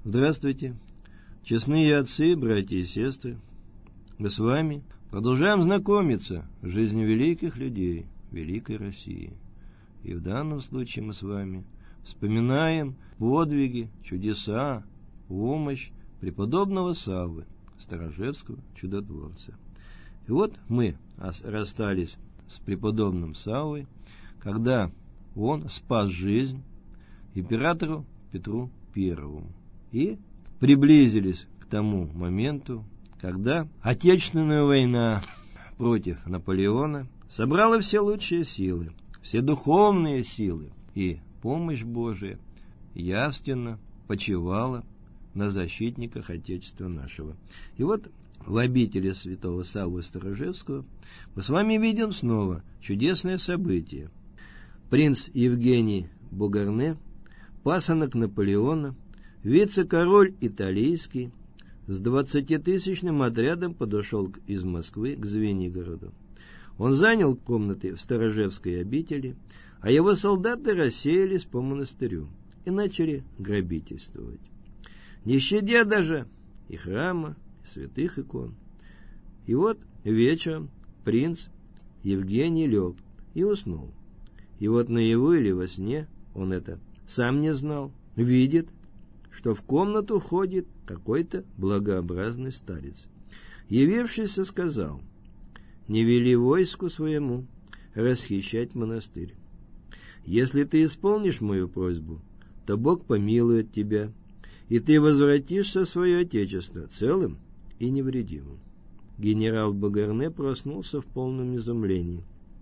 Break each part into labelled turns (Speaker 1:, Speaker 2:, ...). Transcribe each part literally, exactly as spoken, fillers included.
Speaker 1: Здравствуйте, честные отцы, братья и сестры. Мы с вами продолжаем знакомиться с жизнью великих людей великой России. И в данном случае мы с вами вспоминаем подвиги, чудеса, помощь преподобного Саввы, Старожевского чудотворца. И вот мы расстались с преподобным Саввой, когда он спас жизнь императору Петру Первому. И приблизились к тому моменту, когда Отечественная война против Наполеона собрала все лучшие силы, все духовные силы, и помощь Божия явственно почивала на защитниках Отечества нашего. И вот в обители святого Саввы Старожевского мы с вами видим снова чудесное событие. Принц Евгений Бугарне, пасынок Наполеона, вице-король италийский, с двадцатитысячным отрядом подошел из Москвы к Звенигороду. Он занял комнаты в Старожевской обители, а его солдаты рассеялись по монастырю и начали грабительствовать, не щадя даже и храма, и святых икон. И вот вечером принц Евгений лег и уснул. И вот наяву или во сне, он это сам не знал, видит, что в комнату входит какой-то благообразный старец. Явившийся сказал: «Не вели войску своему расхищать монастырь. Если ты исполнишь мою просьбу, то Бог помилует тебя, и ты возвратишься в свое отечество целым и невредимым». Генерал Бугарне проснулся в полном изумлении.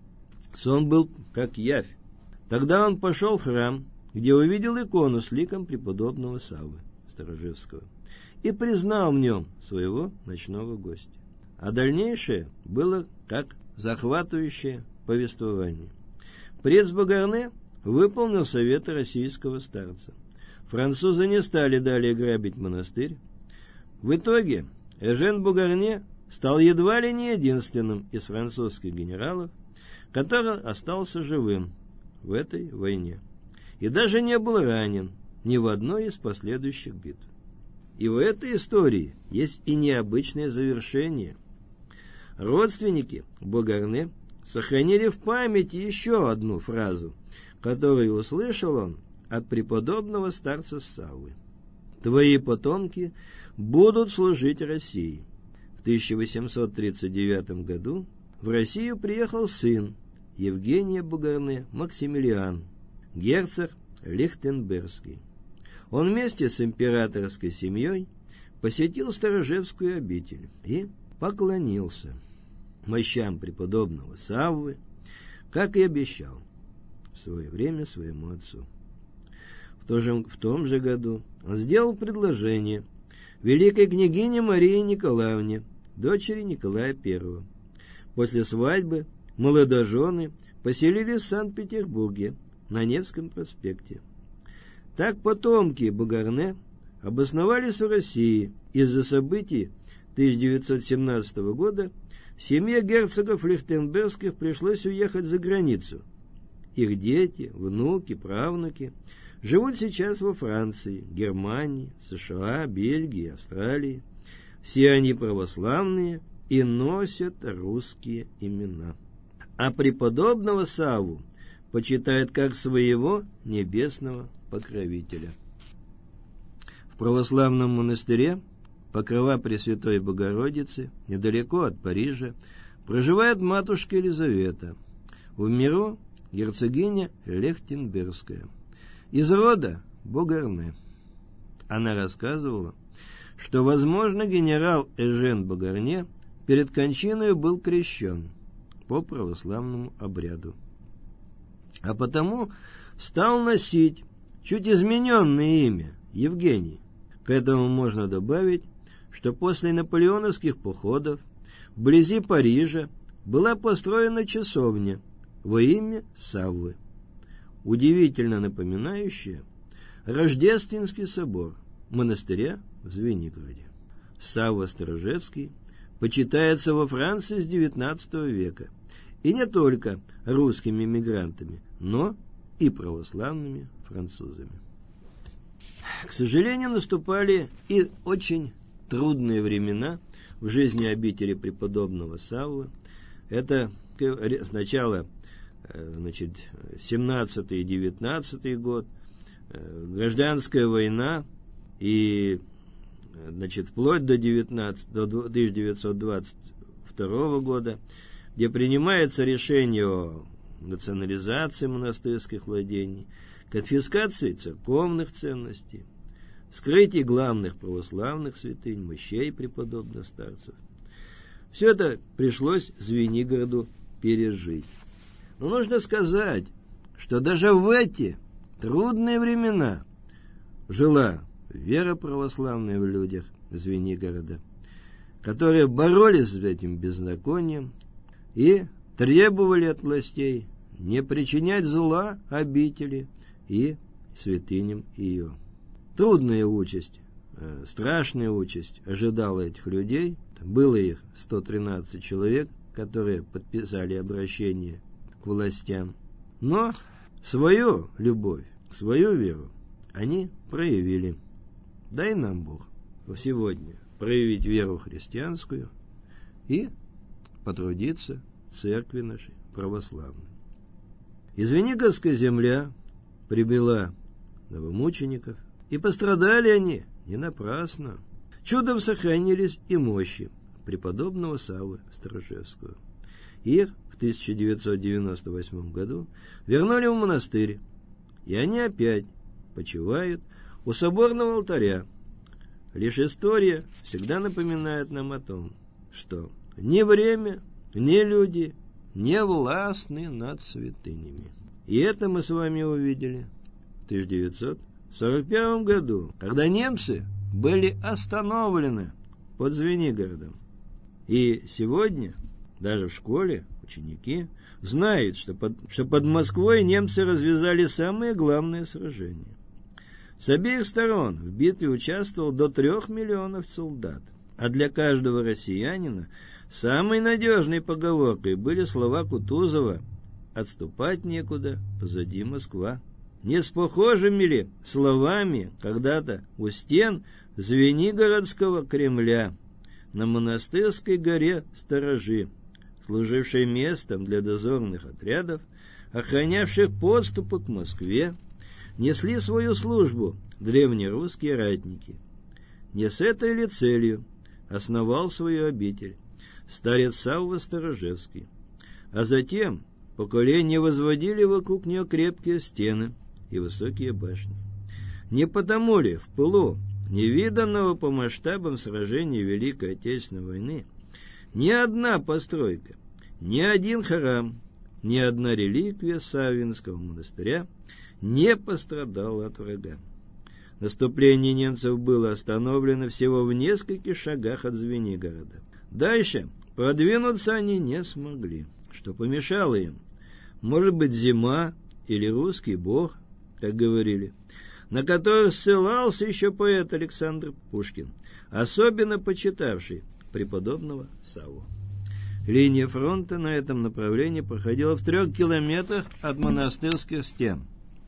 Speaker 1: Сон был как явь. Тогда он пошел в храм, где увидел икону с ликом преподобного Саввы Старожевского и признал в нем своего ночного гостя. А дальнейшее было как захватывающее повествование. Принц Бугарне выполнил советы российского старца. Французы не стали далее грабить монастырь. В итоге Эжен Бугарне стал едва ли не единственным из французских генералов, который остался живым в этой войне и даже не был ранен ни в одной из последующих битв. И в этой истории есть и необычное завершение. Родственники Бугарне сохранили в памяти еще одну фразу, которую услышал он от преподобного старца Саввы: «Твои потомки будут служить России». В тысяча восемьсот тридцать девятом году в Россию приехал сын Евгения Бугарне, Максимилиан, герцог Лихтенбергский. Он вместе с императорской семьей посетил Старожевскую обитель и поклонился мощам преподобного Саввы, как и обещал в свое время своему отцу. В, то же, в том же году он сделал предложение великой княгине Марии Николаевне, дочери Николая Первого. После свадьбы молодожены поселились в Санкт-Петербурге на Невском проспекте. Так потомки Бугарне обосновались в России. Из-за событий тысяча девятьсот семнадцатого года семье герцогов Лихтенбергских пришлось уехать за границу. Их дети, внуки, правнуки живут сейчас во Франции, Германии, США, Бельгии, Австралии. Все они православные и носят русские имена. А преподобного Савву почитает как своего небесного покровителя. В православном монастыре Покрова Пресвятой Богородицы, недалеко от Парижа, проживает матушка Елизавета, в миру герцогиня Лихтенбергская, из рода Бугарне. Она рассказывала, что, возможно, генерал Эжен Бугарне перед кончиной был крещен по православному обряду, а потому стал носить чуть измененное имя Евгений. К этому можно добавить, что после наполеоновских походов вблизи Парижа была построена часовня во имя Саввы, удивительно напоминающая Рождественский собор монастыря в Звенигороде. Савва Старожевский почитается во Франции с девятнадцатого века, и не только русскими мигрантами, но и православными французами. К сожалению, наступали и очень трудные времена в жизни обители преподобного Саввы. Это сначала, значит, семнадцатый и девятнадцатый год, гражданская война, и, значит, вплоть до, девятнадцатого, до тысяча девятьсот двадцать второго года, где принимается решение о национализации монастырских владений, конфискации церковных ценностей, скрытии главных православных святынь, мощей преподобных старцев. Все это пришлось Звенигороду пережить. Но нужно сказать, что даже в эти трудные времена жила вера православная в людях Звенигорода, которые боролись с этим беззаконием и требовали от властей не причинять зла обители и святыням ее. Трудная участь, э, страшная участь ожидала этих людей. Было их сто тринадцать человек, которые подписали обращение к властям. Но свою любовь, свою веру они проявили. Дай нам Бог сегодня проявить веру христианскую и потрудиться церкви нашей православной. Из Звенигородская земля прибыла новомучеников, и пострадали они не напрасно. Чудом сохранились и мощи преподобного Саввы Сторожевского. Их в тысяча девятьсот девяносто восьмом году вернули в монастырь, и они опять почивают у соборного алтаря. Лишь история всегда напоминает нам о том, что ни время, ни люди не властны над святынями. И это мы с вами увидели в тысяча девятьсот сорок первом году, когда немцы были остановлены под Звенигородом. И сегодня даже в школе ученики знают, что под, что под Москвой немцы развязали самые главные сражения. С обеих сторон в битве участвовало до трех миллионов солдат. А для каждого россиянина самой надежной поговоркой были слова Кутузова: «Отступать некуда, позади Москва». Не с похожими ли словами когда-то у стен Звенигородского Кремля на монастырской горе сторожи, служившей местом для дозорных отрядов, охранявших подступы к Москве, несли свою службу древнерусские ратники? Не с этой ли целью основал свою обитель старец Савва Сторожевский, а затем поколения возводили вокруг нее крепкие стены и высокие башни? Не потому ли в пылу невиданного по масштабам сражения Великой Отечественной войны ни одна постройка, ни один храм, ни одна реликвия Саввинского монастыря не пострадала от врага? Наступление немцев было остановлено всего в нескольких шагах от Звенигорода. Дальше продвинуться они не смогли. Что помешало им? Может быть, зима или русский бог, как говорили, на который ссылался еще поэт Александр Пушкин, особенно почитавший преподобного Савву. Линия фронта на этом направлении проходила в трех километрах от монастырских стен.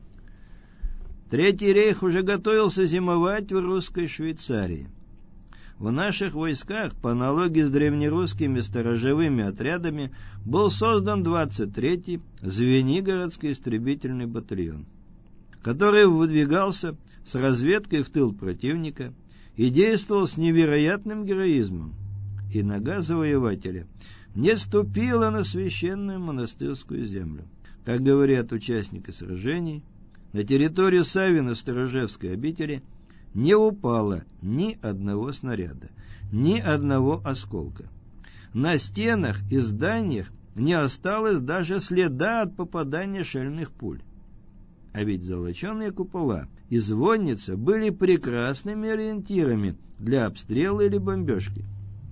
Speaker 1: Третий рейх уже готовился зимовать в русской Швейцарии. В наших войсках, по аналогии с древнерусскими сторожевыми отрядами, был создан двадцать третий Звенигородский истребительный батальон, который выдвигался с разведкой в тыл противника и действовал с невероятным героизмом. И нога завоевателя не ступила на священную монастырскую землю. Как говорят участники сражений, на территорию Савино-Сторожевской обители не упало ни одного снаряда, ни одного осколка. На стенах и зданиях не осталось даже следа от попадания шальных пуль. А ведь золоченые купола и звонница были прекрасными ориентирами для обстрела или бомбежки.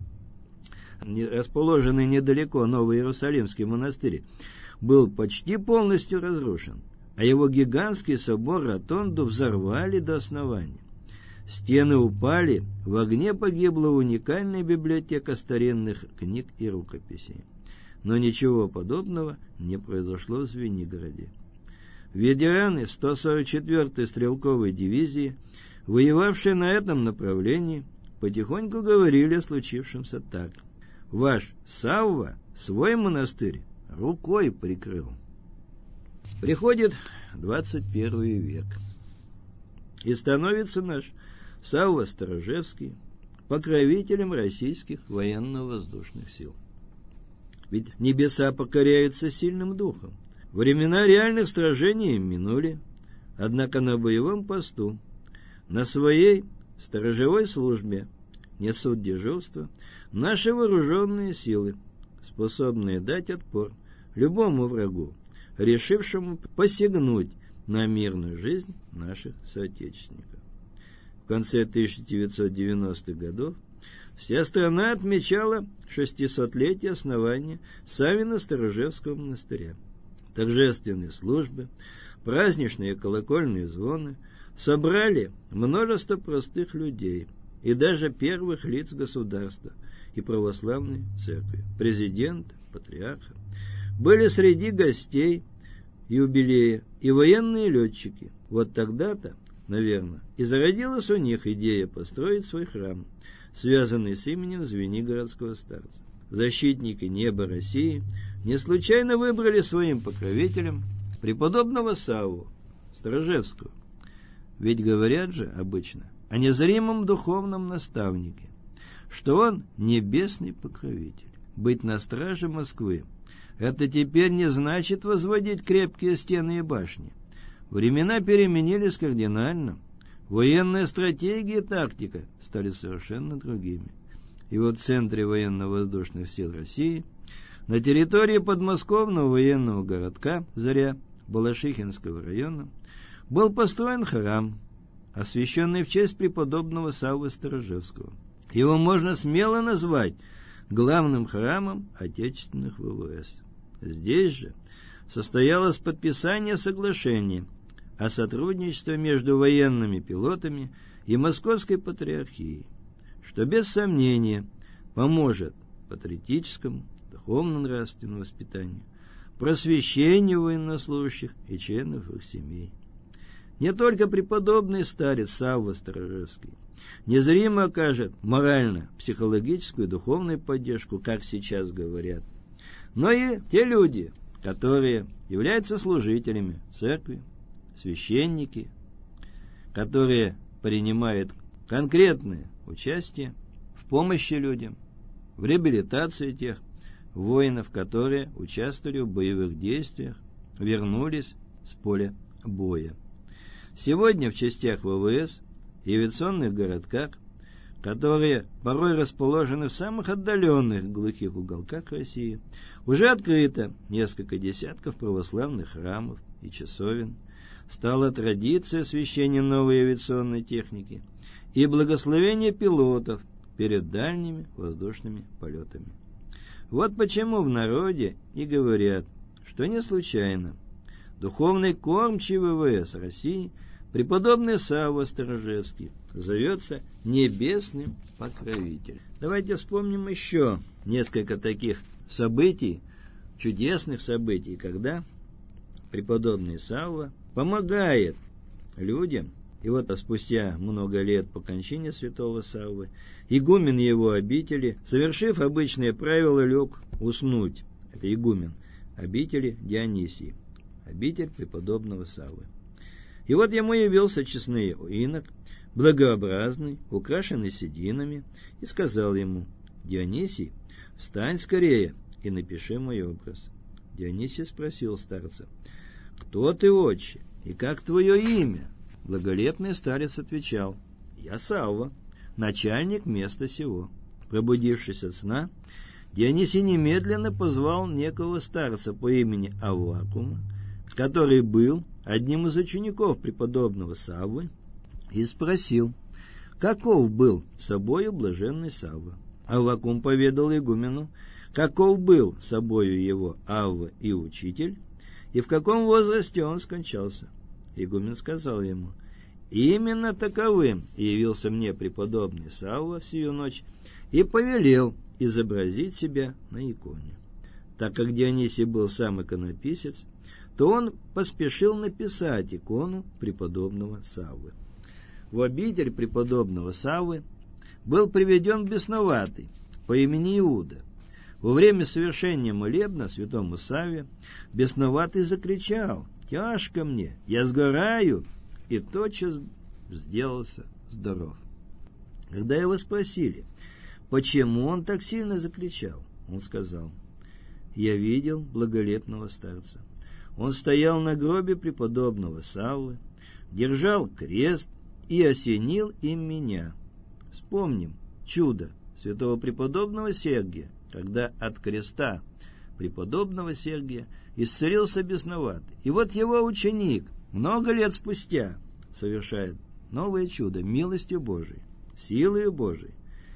Speaker 1: Расположенный недалеко Новый Иерусалимский монастырь был почти полностью разрушен, а его гигантский собор-ротонду взорвали до основания. Стены упали, в огне погибла уникальная библиотека старинных книг и рукописей. Но ничего подобного не произошло в Звенигороде. Ветераны сто сорок четвёртой стрелковой дивизии воевавшие на этом направлении, потихоньку говорили о случившемся так: «Ваш Савва свой монастырь рукой прикрыл». Приходит двадцать первый век, и становится наш Савва Сторожевский покровителем российских военно-воздушных сил. Ведь небеса покоряются сильным духом. Времена реальных сражений минули, однако на боевом посту, на своей сторожевой службе несут дежурство наши вооруженные силы, способные дать отпор любому врагу, решившему посягнуть на мирную жизнь наших соотечественников. В конце тысяча девятьсот девяностых годов вся страна отмечала шестисотлетие основания Савино-Сторожевского монастыря. Торжественные службы, праздничные колокольные звоны собрали множество простых людей и даже первых лиц государства и православной церкви, президента, патриарха. Были среди гостей юбилея и военные летчики. Вот тогда-то, наверное, и зародилась у них идея построить свой храм, связанный с именем Звенигородского старца. Защитники неба России не случайно выбрали своим покровителем преподобного Савву Сторожевского. Ведь говорят же обычно о незримом духовном наставнике, что он небесный покровитель. Быть на страже Москвы — это теперь не значит возводить крепкие стены и башни. Времена переменились кардинально. Военная стратегия и тактика стали совершенно другими. И вот в центре военно-воздушных сил России, на территории подмосковного военного городка Заря Балашихинского района, был построен храм, освященный в честь преподобного Саввы Сторожевского. Его можно смело назвать главным храмом отечественных ВВС. Здесь же состоялось подписание соглашения о сотрудничестве между военными пилотами и Московской Патриархией, что без сомнения поможет патриотическому, духовно-нравственному воспитанию, просвещению военнослужащих и членов их семей. Не только преподобный старец Савва Сторожевский незримо окажет морально-психологическую и духовную поддержку, как сейчас говорят, но и те люди, которые являются служителями церкви, священники, которые принимают конкретное участие в помощи людям, в реабилитации тех воинов, которые участвовали в боевых действиях, вернулись с поля боя. Сегодня в частях ВВС и авиационных городках, которые порой расположены в самых отдаленных глухих уголках России, уже открыто несколько десятков православных храмов и часовен. Стала традиция освящения новой авиационной техники и благословения пилотов перед дальними воздушными полетами. Вот почему в народе и говорят, что не случайно духовный кормчий ВВС России, преподобный Савва Сторожевский, зовется небесным покровителем. Давайте вспомним еще несколько таких событий, чудесных событий, когда преподобный Савва помогает людям. И вот спустя много лет по кончине святого Саввы игумен его обители, совершив обычное правило, лег уснуть. Это игумен обители Дионисий, обитель преподобного Саввы. И вот ему явился честный инок, благообразный, украшенный сединами, и сказал ему: «Дионисий, встань скорее и напиши мой образ». Дионисий спросил старца: «Кто ты, отче, и как твое имя?» Благолепный старец отвечал: «Я Савва, начальник места сего». Пробудившись от сна, Дионисий немедленно позвал некого старца по имени Аввакума, который был одним из учеников преподобного Саввы, и спросил, каков был собою блаженный Савва. Аввакум поведал игумену, каков был собою его Авва и учитель, и в каком возрасте он скончался. Игумен сказал ему: «Именно таковым явился мне преподобный Савва в сию ночь и повелел изобразить себя на иконе». Так как Дионисий был сам иконописец, то он поспешил написать икону преподобного Саввы. в обитель преподобного Саввы был приведен бесноватый по имени Иуда. Во время совершения молебна святому Савве бесноватый закричал: «Тяжко мне, я сгораю!» и тотчас сделался здоров. Когда его спросили, почему он так сильно закричал, он сказал: «Я видел благолепного старца. Он стоял на гробе преподобного Саввы, держал крест и осенил им меня». Вспомним чудо святого преподобного Сергия, когда от креста преподобного Сергия исцелился бесноватый. И вот его ученик много лет спустя совершает новое чудо милостью Божией, силою Божией.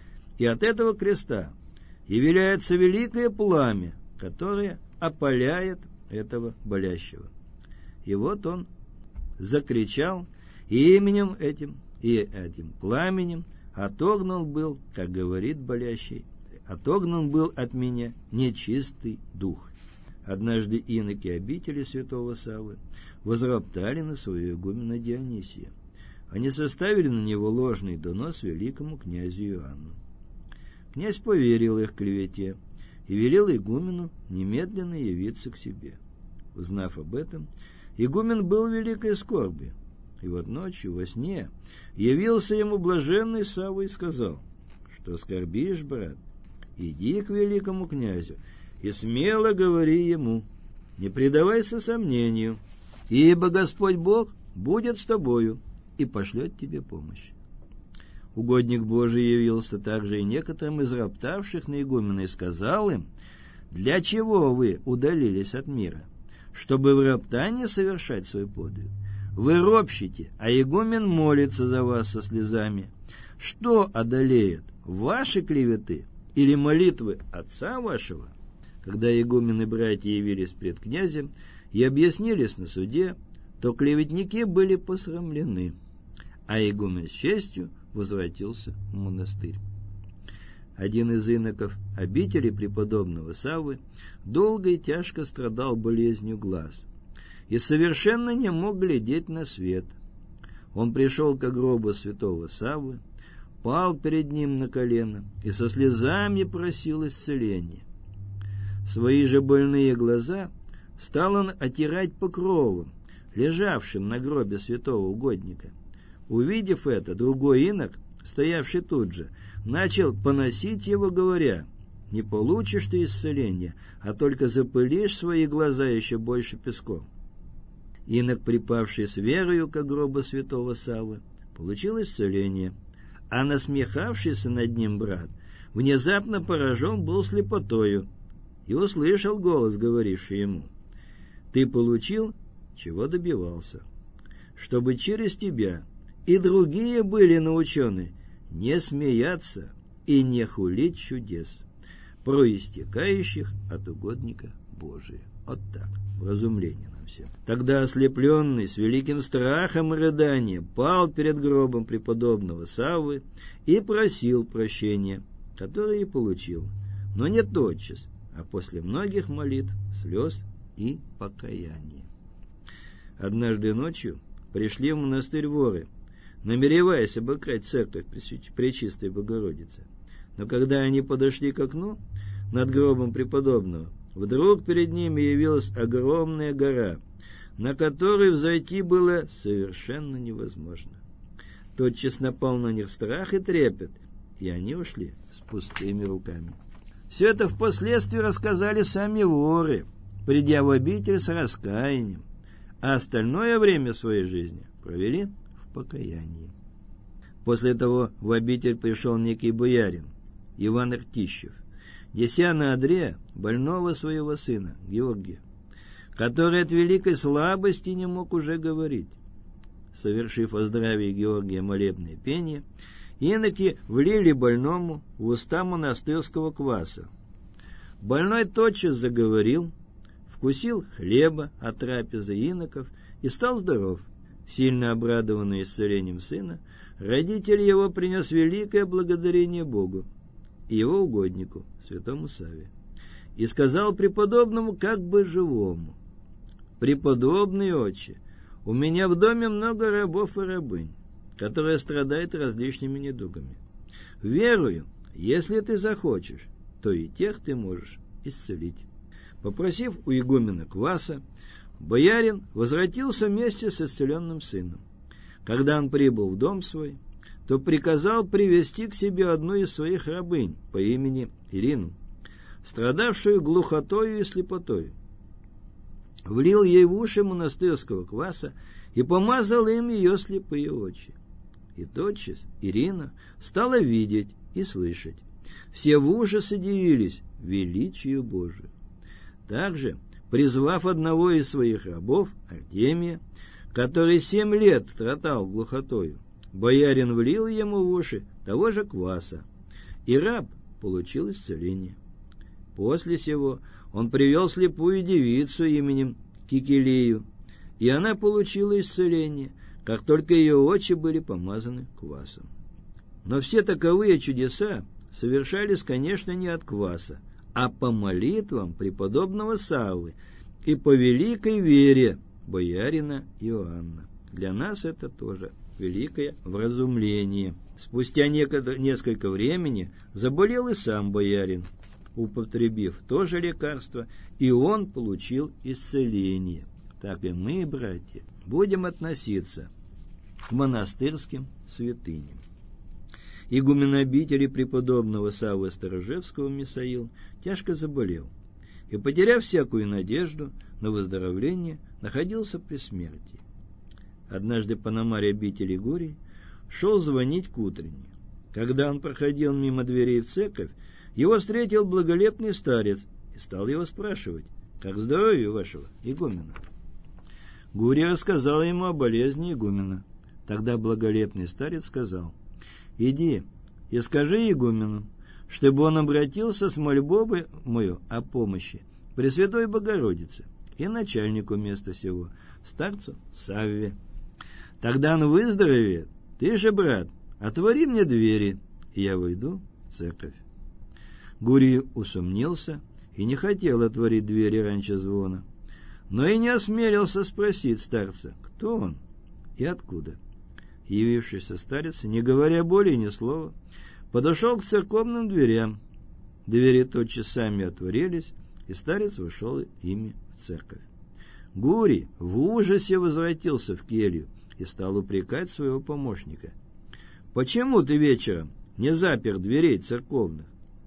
Speaker 1: И от этого креста является великое пламя, которое опаляет этого болящего. И вот он закричал, и именем этим, и этим пламенем отогнан был, как говорит болящий, отогнан был от меня нечистый дух. Однажды иноки обители святого Саввы возроптали на своего игумена Дионисия. Они составили на него ложный донос великому князю Иоанну. Князь поверил их клевете и велел игумену немедленно явиться к себе. Узнав об этом, игумен был в великой скорби. И вот ночью во сне явился ему блаженный Савва и сказал: «Что скорбишь, брат? Иди к великому князю и смело говори ему, не предавайся сомнению, ибо Господь Бог будет с тобою и пошлет тебе помощь». Угодник Божий явился также и некоторым из роптавших на игумена и сказал им: «Для чего вы удалились от мира? Чтобы в роптании совершать свой подвиг? Вы ропщите, а игумен молится за вас со слезами. Что одолеет, ваши клеветы или молитвы отца вашего?» Когда игумен и братья явились пред князем и объяснились на суде, то клеветники были посрамлены, а игумен с честью возвратился в монастырь. Один из иноков обители преподобного Саввы долго и тяжко страдал болезнью глаз и совершенно не мог глядеть на свет. Он пришел к гробу святого Саввы, пал перед ним на колено и со слезами просил исцеления. Свои же больные глаза стал он отирать покровом, лежавшим на гробе святого угодника. Увидев это, другой инок, стоявший тут же, начал поносить его, говоря: «Не получишь ты исцеления, а только запылишь свои глаза еще больше песком». Инок, припавший с верою к гробу святого Саввы, получил исцеление, а насмехавшийся над ним брат внезапно поражен был слепотою и услышал голос, говоривший ему: «Ты получил, чего добивался, чтобы через тебя и другие были научены не смеяться и не хулить чудес, проистекающих от угодника Божия». Вот так, вразумление нам всем. Тогда ослепленный с великим страхом и рыданием пал перед гробом преподобного Саввы и просил прощения, которое и получил, но не тотчас, а после многих молитв, слез и покаяния. Однажды ночью пришли в монастырь воры, намереваясь обыкрать церковь Пречистой Богородицы. Но когда они подошли к окну над гробом преподобного, вдруг перед ними явилась огромная гора, на которой взойти было совершенно невозможно. Тотчас напал на них страх и трепет, и они ушли с пустыми руками. Все это впоследствии рассказали сами воры, придя в обитель с раскаянием, а остальное время своей жизни провели в покаянии. После того в обитель пришел некий боярин, Иван Ртищев, неся на одре больного своего сына, Георгия, который от великой слабости не мог уже говорить. Совершив о здравии Георгия молебное пение, иноки влили больному в уста монастырского кваса. Больной тотчас заговорил, вкусил хлеба от трапезы иноков и стал здоров. Сильно обрадованный исцелением сына, родитель его принес великое благодарение Богу и его угоднику, святому Савве, и сказал преподобному как бы живому: «Преподобный отче, у меня в доме много рабов и рабынь. которая страдает различными недугами. Верую, если ты захочешь, то и тех ты можешь исцелить. Попросив у игумена кваса, боярин возвратился вместе с исцеленным сыном. Когда он прибыл в дом свой, то приказал привести к себе одну из своих рабынь по имени Ирину, страдавшую глухотою и слепотою. Влил ей в уши монастырского кваса и помазал им ее слепые очи. И тотчас Ирина стала видеть и слышать. Все в ужасе дивились величию Божию. Также, призвав одного из своих рабов, Артемия, который семь лет страдал глухотою, боярин влил ему в уши того же кваса, и раб получил исцеление. После сего он привел слепую девицу именем Кикилию, и она получила исцеление, как только ее очи были помазаны квасом. Но все таковые чудеса совершались, конечно, не от кваса, а по молитвам преподобного Саввы и по великой вере боярина Иоанна. Для нас это тоже великое вразумление. Спустя несколько времени заболел и сам боярин, употребив то же лекарство, и он получил исцеление. Так и мы, братья, будем относиться к монастырским святыням. Игумен обители преподобного Саввы Сторожевского Мисаил тяжко заболел и, потеряв всякую надежду на выздоровление, находился при смерти. Однажды Пономарь обители Гурий шел звонить к утренне. Когда он проходил мимо дверей в церковь, его встретил благолепный старец и стал его спрашивать: «Как здоровье вашего игумена?» Гурий рассказал ему о болезни игумена. Тогда благолепный старец сказал: «Иди и скажи игумену, чтобы он обратился с мольбой мою о помощи Пресвятой Богородице и начальнику места сего, старцу Савве. Тогда он выздоровеет. Ты же, брат, отвори мне двери, и я войду в церковь». Гурий усомнился и не хотел отворить двери раньше звона, но и не осмелился спросить старца, кто он и откуда. Явившийся старец, не говоря более ни слова, подошел к церковным дверям. Двери тотчас сами отворились, и старец вошел ими в церковь. Гурий в ужасе возвратился в келью и стал упрекать своего помощника: «Почему ты вечером не запер дверей церковных?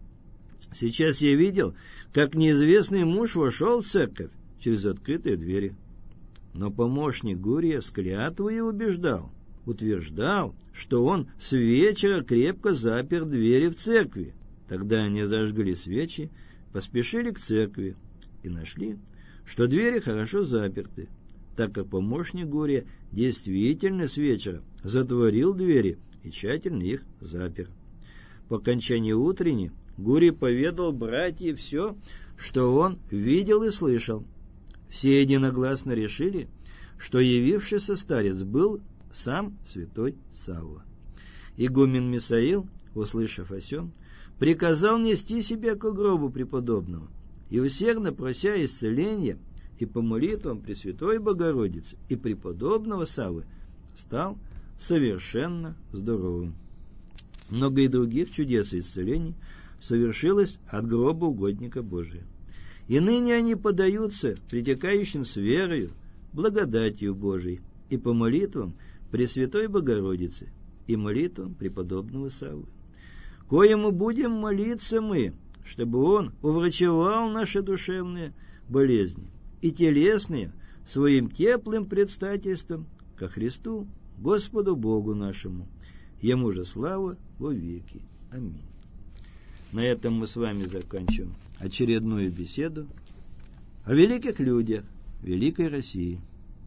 Speaker 1: Сейчас я видел, как неизвестный муж вошел в церковь через открытые двери». Но помощник Гурия с клятвой убеждал, утверждал, что он с вечера крепко запер двери в церкви. Тогда они зажгли свечи, поспешили к церкви и нашли, что двери хорошо заперты, так как помощник Гурия действительно с вечера затворил двери и тщательно их запер. По окончании утренней Гурий поведал братьям все, что он видел и слышал. Все единогласно решили, что явившийся старец был сам святой Савва. Игумен Мисаил, услышав о сем, приказал нести себя к гробу преподобного и, усердно прося исцеления и по молитвам Пресвятой Богородицы и преподобного Саввы, стал совершенно здоровым. Много и других чудес и исцелений совершилось от гроба угодника Божия. И ныне они подаются притекающим с верою, благодатью Божией и по молитвам Пресвятой Богородицы и молитвам преподобного Саввы, коему будем молиться мы, чтобы он уврачевал наши душевные болезни и телесные своим теплым предстательством ко Христу, Господу Богу нашему. Ему же слава во веки. Аминь. На этом мы с вами заканчиваем очередную беседу о великих людях великой России,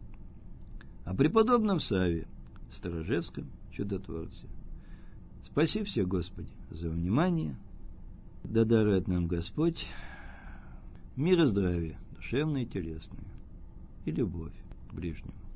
Speaker 1: о преподобном Савве Сторожевском чудотворце. Спаси все, Господи, за внимание. Да дарует нам Господь мир и здравие, душевное и телесное, и любовь к ближнему.